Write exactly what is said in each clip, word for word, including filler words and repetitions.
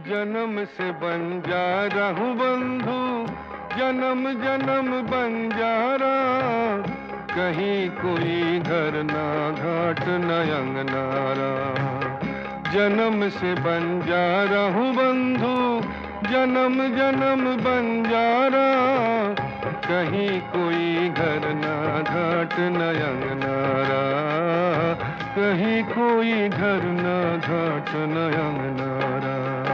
जन्म से बंजारा हूँ बंधु, जन्म जन्म बंजारा, कहीं कोई घर ना घाट न अंगनारा। जन्म से बंजारा हूँ बंधु, जन्म जन्म बंजारा, कहीं कोई घर ना घाट न अंगनारा, कहीं कोई घर ना घाट न अंगनारा।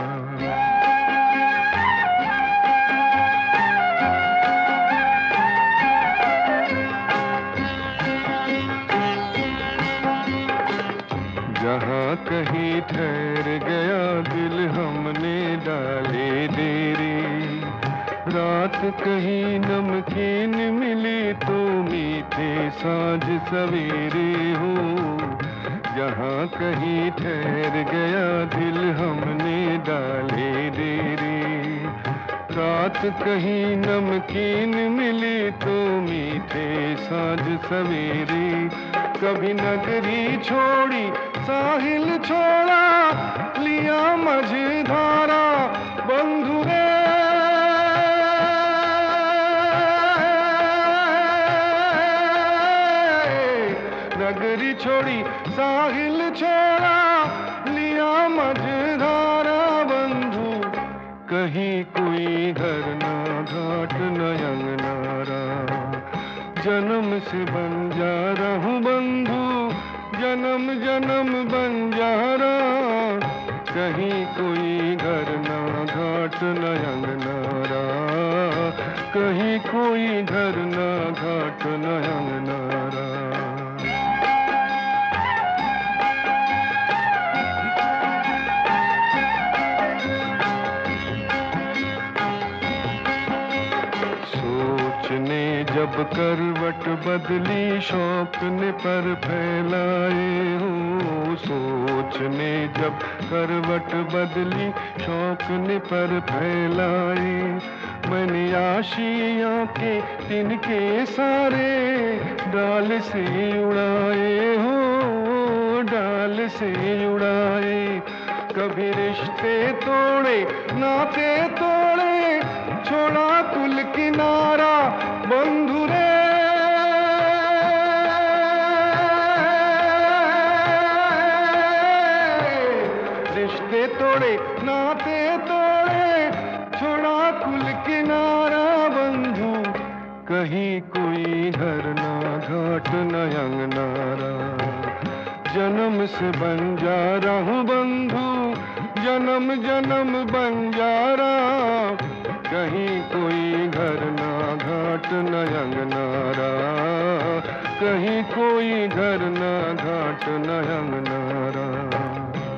जहाँ कहीं ठहर गया दिल हमने डाले डेरे, रात कहीं नमकीन मिली तो मीठे साँझ सवेरे हो। जहाँ कहीं ठहर गया दिल हमने डाले डेरे, रात कहीं नमकीन मिली तो मीठे साँझ सवेरे। कभी नगरी छोड़ी साहिल छोड़ा, लिया मझधारा बंधु रे। नगरी छोड़ी साहिल छोड़ा, लिया मझधारा बंधु, कहीं कोई घर ना घाट न अंगनारा। जन्म से बंजारा हूँ बंधु, जन्म जन्म बंजारा, कहीं कोई घर ना घाट न अंगनारा, कहीं कोई घर ना घाट न अंगनारा। सोचने जब करवट बदली शौक ने पर फैलाए हो। सोचने जब करवट बदली शौक ने पर फैलाए, मैंने आशियाँ के तिनके सारे डाल से उड़ाए हो, डाल से उड़ाए। कभी रिश्ते तोड़े नाते तोड़े, छोड़ा कुल किनारा बंधु रे। रिश्ते तोड़े नाते तोड़े, छोड़ा कुल किनारा बंधु, कहीं कोई घर ना घाट न अंगनारा। जन्म से बंजारा हूँ बंधु, जन्म जन्म बंजारा, कहीं कोई घर ना घाट न अंगनारा, कहीं कोई घर ना घाट न अंगनारा।